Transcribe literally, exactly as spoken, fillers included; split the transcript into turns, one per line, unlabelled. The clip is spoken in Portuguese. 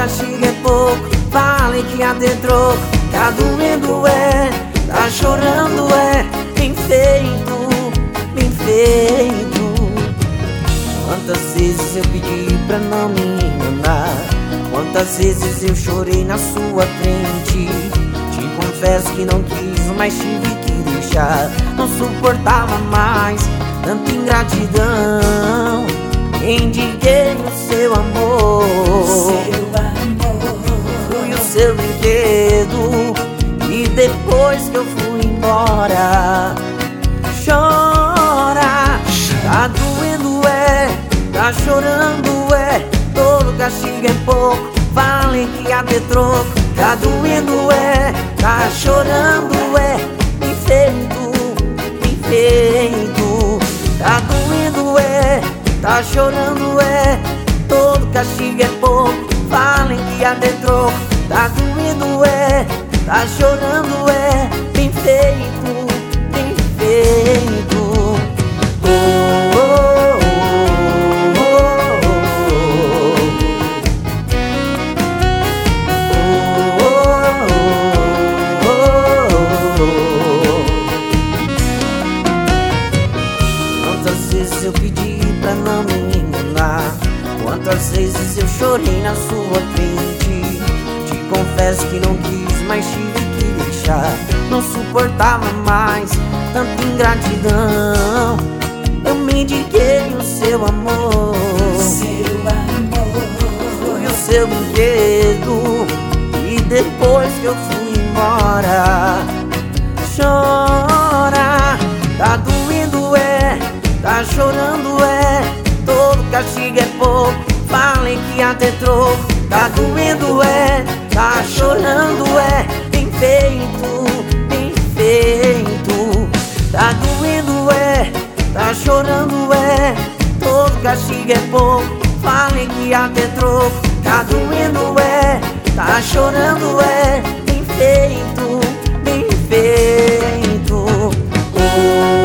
castigo é pouco. Falem que até troco, tá doendo é, tá chorando é. Bem feito, bem feito. Quantas vezes eu pedi pra não me enganar, quantas vezes eu chorei na sua frente. Te confesso que não quis, mas tive que deixar. Não suportava mais tanta ingratidão. Endiguei o seu amor,
Seu amor.
fui o seu brinquedo. E depois que eu fui embora, chora. Tá doendo é, tá chorando é. Todo castigo é pouco. Falem que até troco. Tá doendo é, tá chorando é. Bem feito, bem feito. Tá doendo é, tá chorando é. Todo castigo é pouco. Falem que até troco. Tá doendo é, tá chorando é. Bem feito, bem feito. Oh, oh, oh, oh, oh, oh, oh. Quantas vezes eu pedi pra não me enganar, quantas vezes eu chorei na sua frente. Te confesso que não quis, mas tive que deixar. Não suportava mais tanta ingratidão. Eu mendiguei o seu amor,
Seu amor.
fui o seu brinquedo. E depois que eu fui embora, chora. Tá doendo é, tá chorando é. Todo castigo é pouco. Falem que até troco. Tá doendo é, tá chorando é. Bem feito, bem feito. Tá doendo é, tá chorando é. Todo castigo é pouco. Falem que até troco. Tá doendo é, tá chorando é. Bem feito, bem feito. Oh.